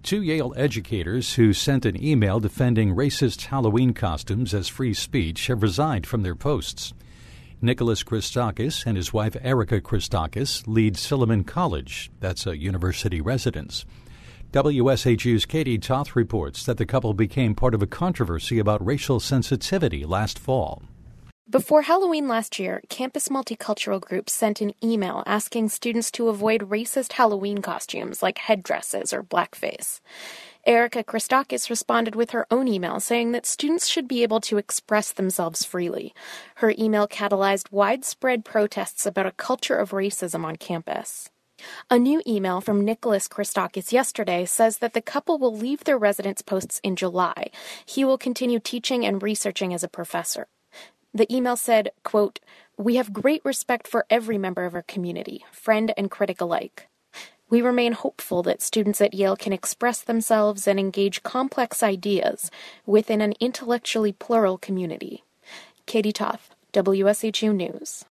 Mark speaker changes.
Speaker 1: Two Yale educators who sent an email defending racist Halloween costumes as free speech have resigned from their posts. Nicholas Christakis and his wife Erica Christakis lead Silliman College. That's a university residence. WSHU's Katie Toth reports that the couple became part of a controversy about racial sensitivity last fall.
Speaker 2: Before Halloween last year, campus multicultural groups sent an email asking students to avoid racist Halloween costumes like headdresses or blackface. Erica Christakis responded with her own email saying that students should be able to express themselves freely. Her email catalyzed widespread protests about a culture of racism on campus. A new email from Nicholas Christakis yesterday says that the couple will leave their residence posts in July. He will continue teaching and researching as a professor. The email said, quote, "We have great respect for every member of our community, friend and critic alike. We remain hopeful that students at Yale can express themselves and engage complex ideas within an intellectually plural community." Katie Toth, WSHU News.